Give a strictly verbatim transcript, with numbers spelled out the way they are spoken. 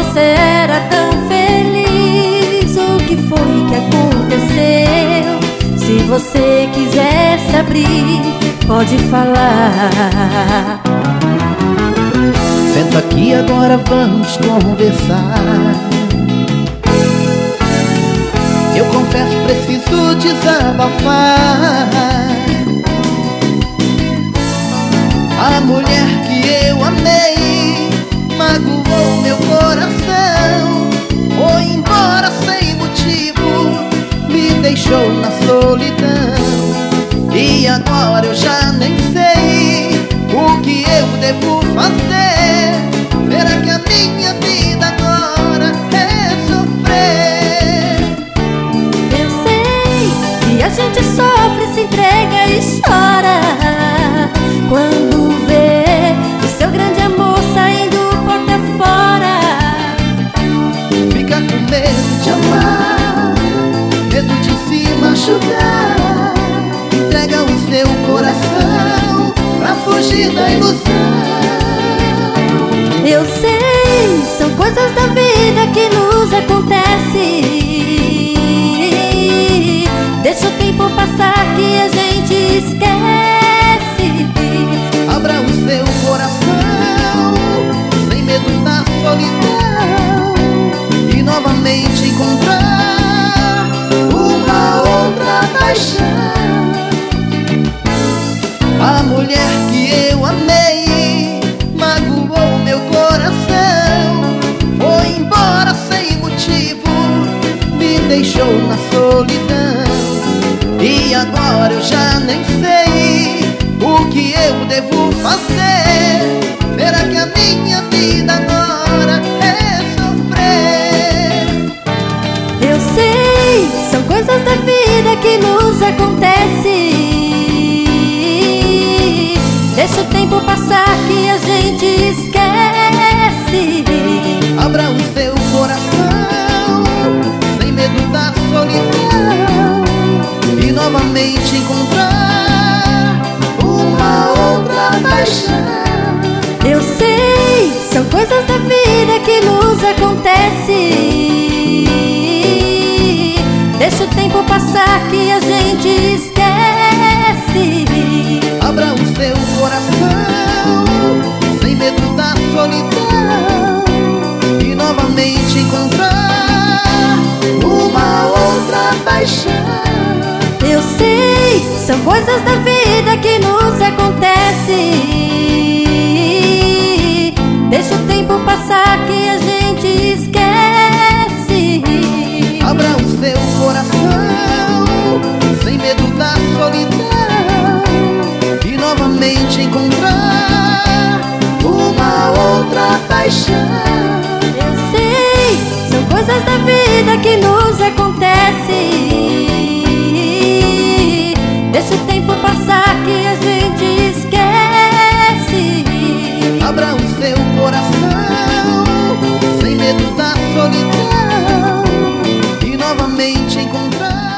você era tão feliz. O que foi que aconteceu? Se você quiser se abrir, pode falar. Senta aqui agora, vamos conversar. Eu confesso, preciso desabafar. A mulher que eu amei magoou meu coração. Foi embora sem motivo, me deixou na solidão. E agora eu já nem sei o que eu devo fazer. Será que a minha vida agora é sofrer? Eu sei que a gente sofre, se entrega e chora quando vê o seu grande amor saindo porta fora. Fica com medo de amar, medo de se machucar. Entrega o seu coração pra fugir da ilusão. Eu sei, são coisas da vida que nos acontecem. Deixa o tempo passar que a gente esquece. Abra o seu coração, sem medo da solidão, e novamente encontrar uma outra paixão. A mulher que eu amei magoou meu coração. Foi embora sem motivo, me deixou na solidão. E agora eu já nem sei o que eu devo fazer. Será que a minha vida agora é sofrer? Eu sei, são coisas da vida que nos acontecem. Deixa o tempo passar que a gente esquece. Abra o seu coração, sem medo da solidão, e novamente encontrar uma outra paixão. Eu sei, são coisas da vida que nos acontecem. Deixa o tempo passar que a gente esquece. Abra o seu coração, sem medo da solidão, e novamente encontrar uma outra paixão. Eu sei, são coisas da vida que nos acontecem. Deixa o tempo passar que a gente esquece. Abra o seu coração, sem medo da solidão, e novamente encontrar uma outra paixão. Eu sei, são coisas da vida que nos acontecem. Deixa o tempo passar que a gente esquece. Abra o seu coração, sem medo da solidão, e novamente encontrar